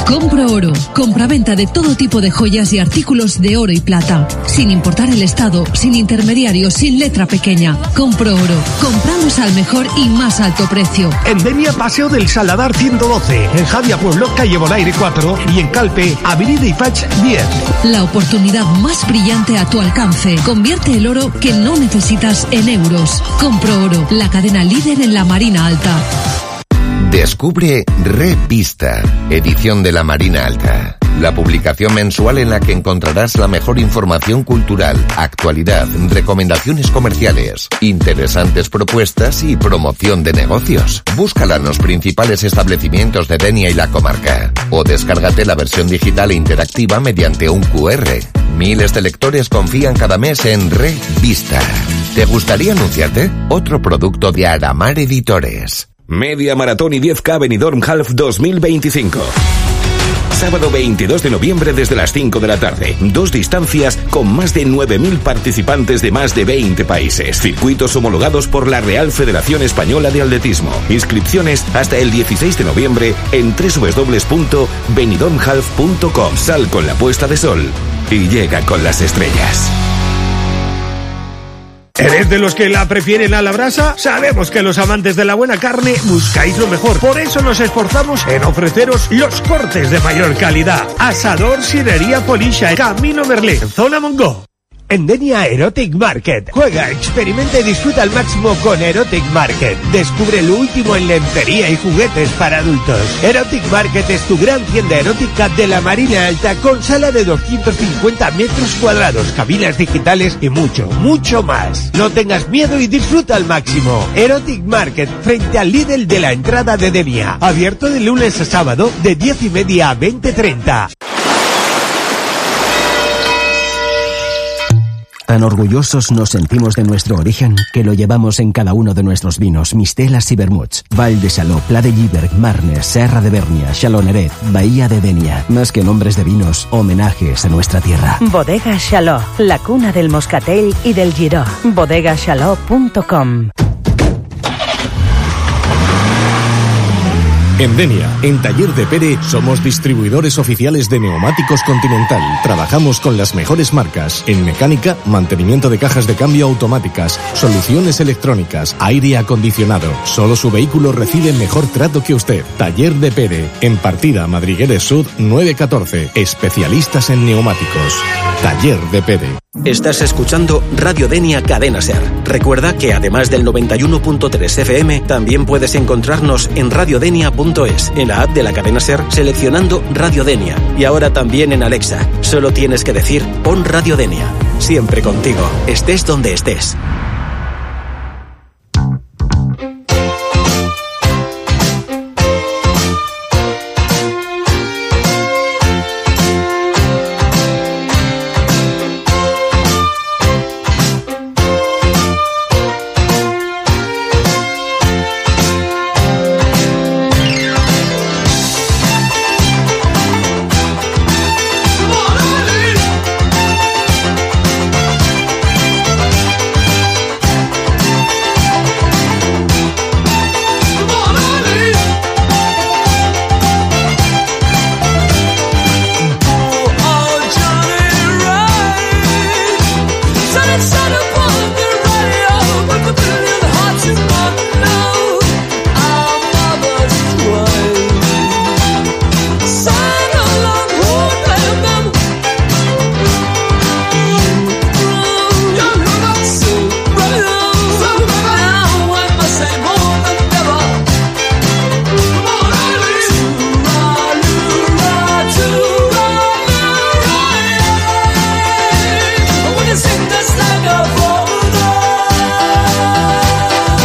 Compro Oro. Compraventa de todo tipo de joyas y artículos de oro y plata. Sin importar el estado, sin intermediarios, sin letra pequeña. Compro Oro. Compramos al mejor y más alto precio. En Denia, Paseo del Saladar 112. En Javia Pueblo, calle Bonaire 4. Y en Calpe, Avenida Ifach 10. La oportunidad más brillante a tu alcance. Convierte el oro que no necesitas en euros. Compro Oro. La cadena líder en la Marina Alta. Descubre Revista, edición de la Marina Alta. La publicación mensual en la que encontrarás la mejor información cultural, actualidad, recomendaciones comerciales, interesantes propuestas y promoción de negocios. Búscala en los principales establecimientos de Denia y la comarca. O descárgate la versión digital e interactiva mediante un QR. Miles de lectores confían cada mes en Revista. ¿Te gustaría anunciarte? Otro producto de Aramar Editores. Media Maratón y 10K Benidorm Half 2025. Sábado 22 de noviembre desde las 5 de la tarde. 2 distancias con más de 9.000 participantes de más de 20 países. Circuitos homologados por la Real Federación Española de Atletismo. Inscripciones hasta el 16 de noviembre en www.benidormhalf.com. Sal con la puesta de sol y llega con las estrellas. ¿Eres de los que la prefieren a la brasa? Sabemos que los amantes de la buena carne buscáis lo mejor. Por eso nos esforzamos en ofreceros los cortes de mayor calidad. Asador Sirería Polisha, Camino Merlín, Zona Mongo. En Denia Erotic Market. Juega, experimenta y disfruta al máximo con Erotic Market. Descubre lo último en lencería y juguetes para adultos. Erotic Market es tu gran tienda erótica de la Marina Alta con sala de 250 metros cuadrados, cabinas digitales y mucho, mucho más. No tengas miedo y disfruta al máximo. Erotic Market, frente al Lidl de la entrada de Denia. Abierto de lunes a sábado de 10:30 a 20:30. Tan orgullosos nos sentimos de nuestro origen que lo llevamos en cada uno de nuestros vinos, mistelas y vermuts. Val de Xaló, Pla de Lliberg, Marnes, Serra de Bernia, Xaloneret, Bahía de Denia. Más que nombres de vinos, homenajes a nuestra tierra. Bodega Xaló, la cuna del moscatel y del giró. bodegaxaló.com. En Denia, en Taller de Pere, somos distribuidores oficiales de neumáticos Continental. Trabajamos con las mejores marcas en mecánica, mantenimiento de cajas de cambio automáticas, soluciones electrónicas, aire acondicionado. Solo su vehículo recibe mejor trato que usted. Taller de Pere, en Partida Madrigueres Sud 914. Especialistas en neumáticos. Taller de Pere. Estás escuchando Radio Denia Cadena Ser. Recuerda que además del 91.3 FM, también puedes encontrarnos en radiodenia.es, en la app de la Cadena Ser, seleccionando Radio Denia. Y ahora también en Alexa. Solo tienes que decir, pon Radio Denia. Siempre contigo, estés donde estés.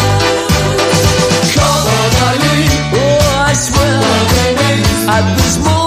At this moment